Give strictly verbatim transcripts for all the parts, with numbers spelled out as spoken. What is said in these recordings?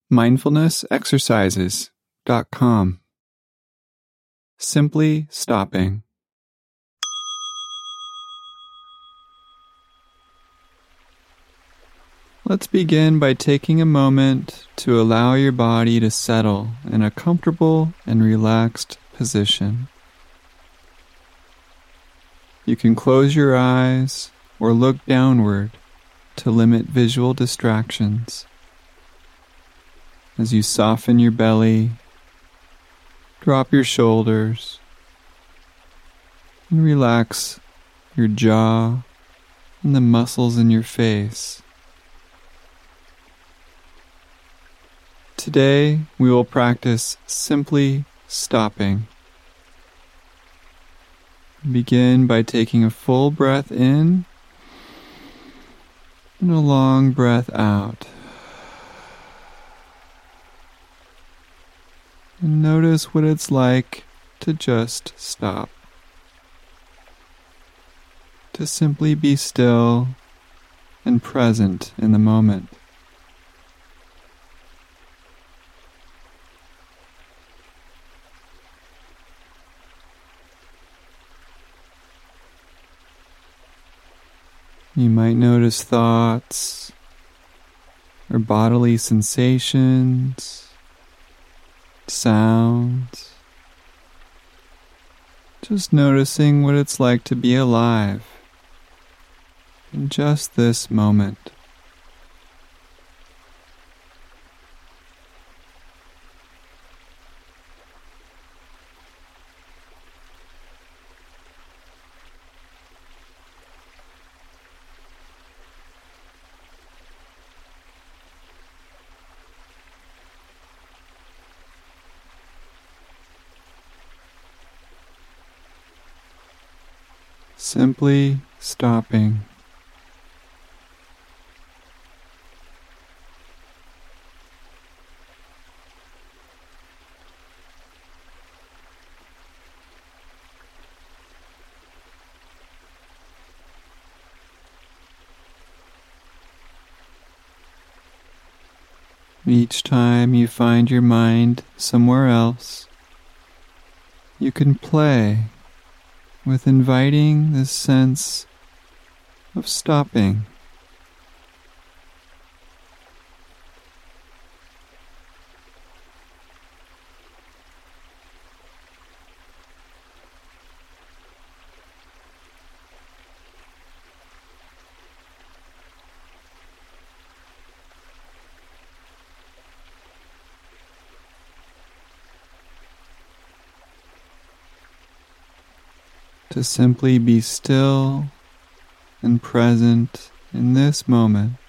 mindfulness exercises dot com. Simply stopping. Let's begin by taking a moment to allow your body to settle in a comfortable and relaxed position. You can close your eyes or look downward to limit visual distractions. As you soften your belly, drop your shoulders, and relax your jaw and the muscles in your face. Today, we will practice simply stopping. Begin by taking a full breath in and a long breath out. And notice what it's like to just stop. To simply be still and present in the moment. You might notice thoughts or bodily sensations, sounds, just noticing what it's like to be alive in just this moment. Simply stopping. Each time you find your mind somewhere else, you can play with inviting this sense of stopping. To simply be still and present in this moment.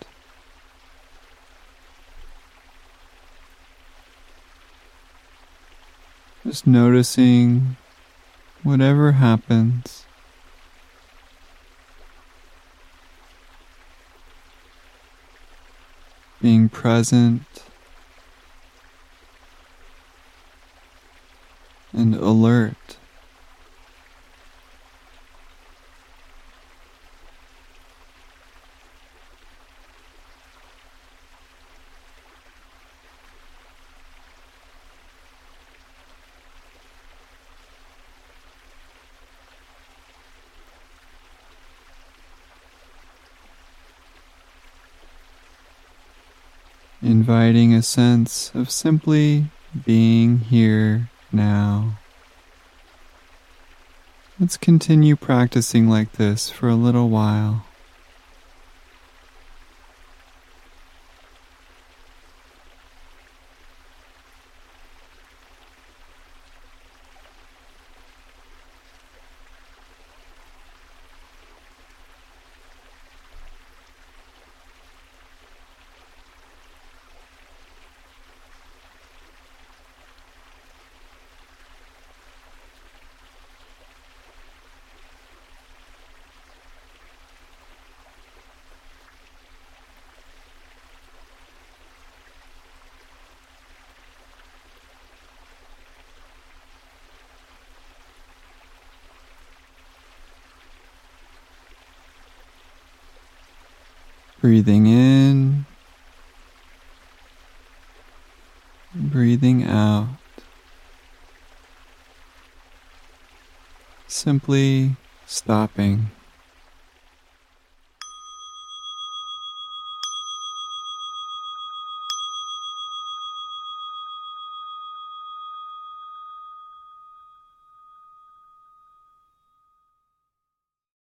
Just noticing whatever happens. Being present and alert. Inviting a sense of simply being here now. Let's continue practicing like this for a little while. Breathing in breathing out. Simply stopping